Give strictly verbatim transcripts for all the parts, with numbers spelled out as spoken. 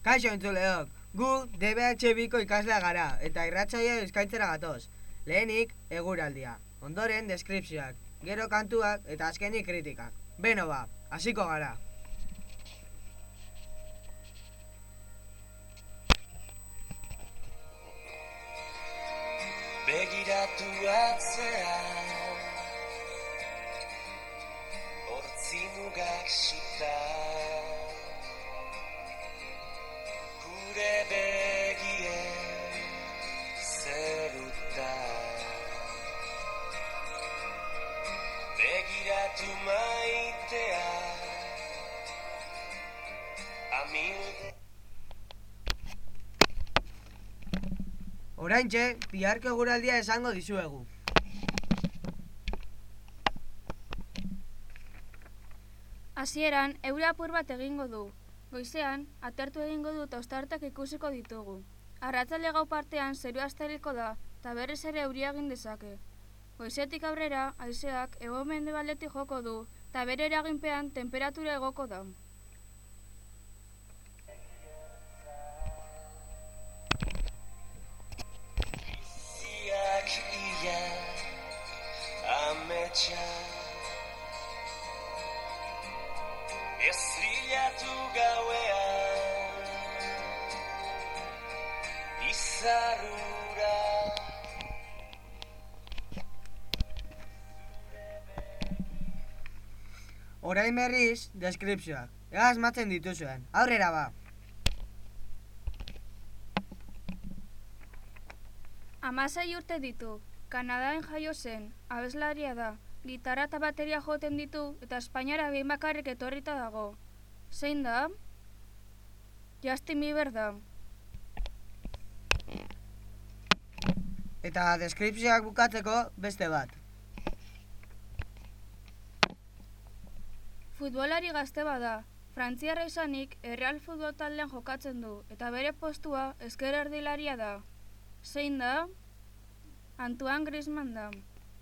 Kaixo entzuleok, gu D B H Biko ikaslea gara eta irratsaioa eskaintzera gatoz. Lehenik, eguraldia, ondoren deskripzioak, gero kantuak eta azkenik kritikak. Beno ba, hasiko gara. Begiratu atzean, hortzi mugak suta, gure begien zeruta. Begiratu maitea, amilde. Oraintxe, biharko eguraldia esango dizuegu. Hasieran, euri apur bat egingo du. Goizean, atertu egingo du eta ostarteak ikusiko ditugu. Arratsalde gau partean zerua estaliko da, eta berriz ere euria egin dezake. Goizetik aurrera, haizeak hego-mendebaldetik joko du, eta bere eraginpean tenperatura igoko da. Biziak ia, ametsa, estrillatu gauean, izarrura. Orain berriz, deskripzioak. Ega asmatzen dituzuen. Aurrera ba. Hamasei urte ditu. Kanadaen jaio zen, abeslaria da. Gitarra eta bateria joten ditu eta Espainiara behin bakarrik etorrita dago. Zein da? Justin Bieber da. Eta deskripzioak bukatzeko beste bat. Futbolari gazte bada. Frantziarra izanik Erreal futbol taldean jokatzen du eta bere postua ezker erdilaria da. Zein da? Antoine Griezmann da.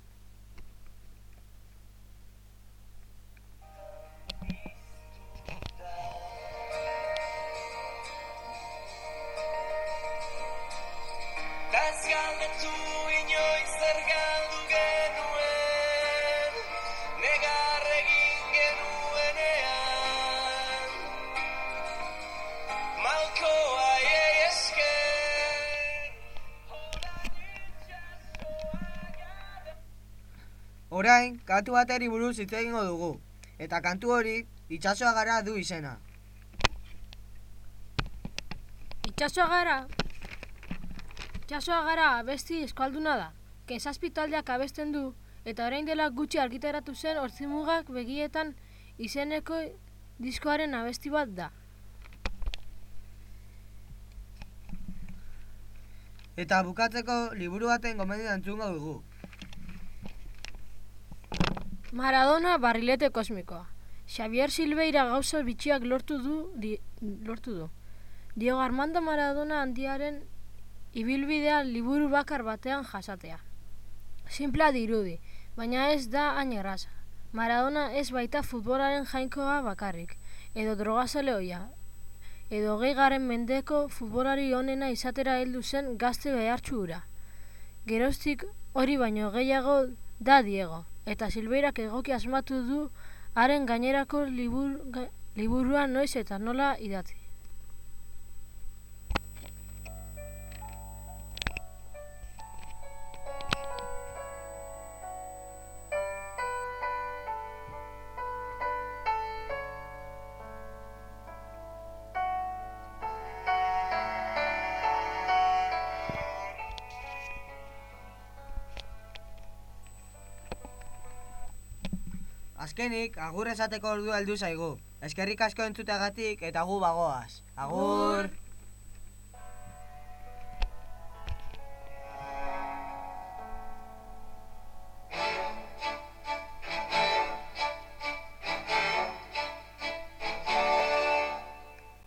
Ez galdetu inoiz zer galdu genuen, negar egin genuenean, malkoa ei esker. Orain, kantu bateri buruz hitz egingo dugu. Eta kantu hori, Itsasoa gara du izena. Itsasoa gara? Itsasoa gara abesti eskalduna da. Kezazpi taldeak abesten du, eta orain dela gutxi argitaratu zen Hortzimugak begietan izeneko diskoaren abesti bat da. Eta bukatzeko liburu baten gomendio entzungo dugu. Maradona barrilete kosmikoa. Xavier Silveira gauza bitxiak lortu du, di, lortu du. Diego Armando Maradona handiaren ibilbidea liburu bakar batean jasatea. Sinplea dirudi, baina ez da hain erraza. Maradona ez baita futbolaren jainkoa bakarrik, edo drogazale ohia, edo gehigarren mendeko futbolari onena izatera heldu zen gazte behartsu hura. Geroztik hori baino gehiago da Diego, eta Silveirak egoki asmatu du haren gainerako libur, ga, liburua noiz eta nola idatzi. Azkenik, agur esateko ordua heldu zaigu. Eskerrik asko entzuteagatik eta gu bagoaz. Agur!